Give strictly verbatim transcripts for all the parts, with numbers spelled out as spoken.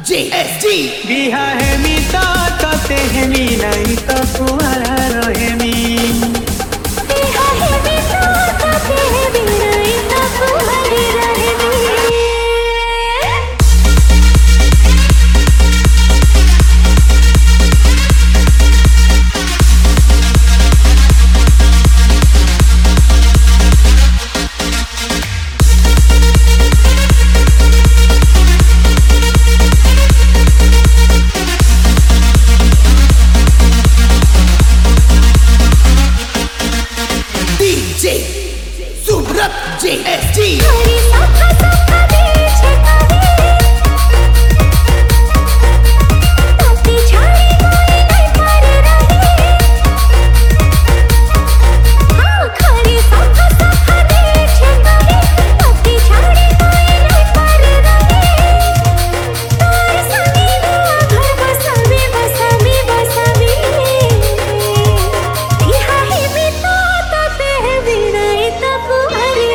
J S D बिहा हेमी तो तोते हेमी नहीं तो कुआरा रहेमी बिहा हेमी तो तोते हेमी नहीं तो कुआरी रहेमी J S D हरी साखा साखा बीच कभी तोती झाड़ी कोई नहीं पर रही हाँ हरी साखा साखा बीच कभी तोती झाड़ी कोई नहीं पर रही तार समी वो घर बसावी बसावी बसावी बिहा हेमी तो तोते हेमी नहीं तो कुआरी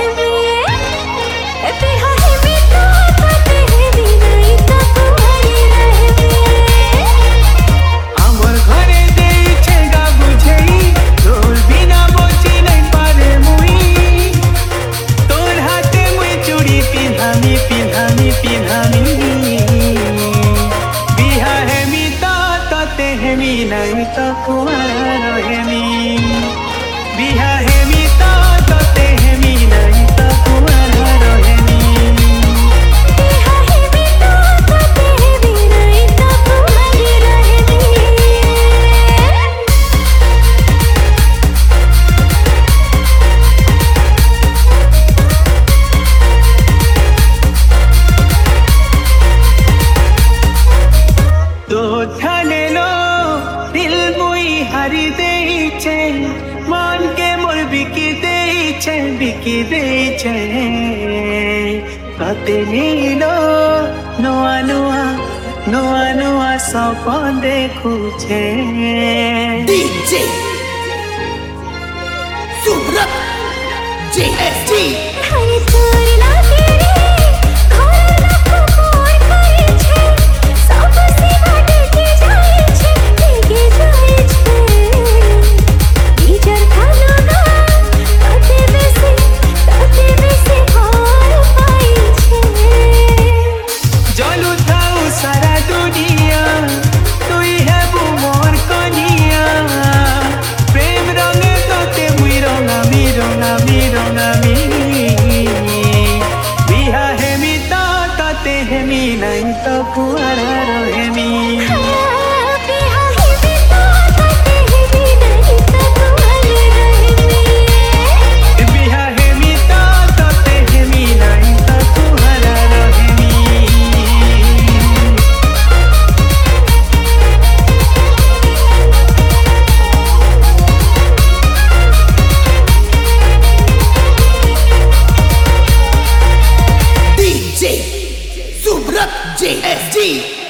नहीं तो कुआरा रहेमी बिहा हेमी तो तोते हेमी नहीं तो कुआरा रहेमी बिहा हेमी तो तोते हेमी नहीं तो कुआरी रहेमी तो ठाने लो दिल मुई हारी देइछे मन के मोर बिकी देइछे बिकी देइछे कते नीलो नुआ नुआ नुआ नुआ सपन देखुछे D J Subrat J S D हरे तोर लागे रे घर लाखो मोर करे छे सब सेवा देके जाए छे देके जाए छे इजर खानो ना तते बेसी तते बेसी घर पाई छे जलू थाऊ सारा दुनिया तुई हेबू मोर कनिया प्रेम रंगे तोते मुई रंगामी रंगामी रंगामी बिहा हेमी तो तोते हेमी नहीं तो कुआरा रहेमी बिहा हेमी तो तते हेमी नहीं तो कुआरी रहेमी बिहा हेमी तो तोते हेमी नहीं तो कुआरा रहेमी D J Subrat J S D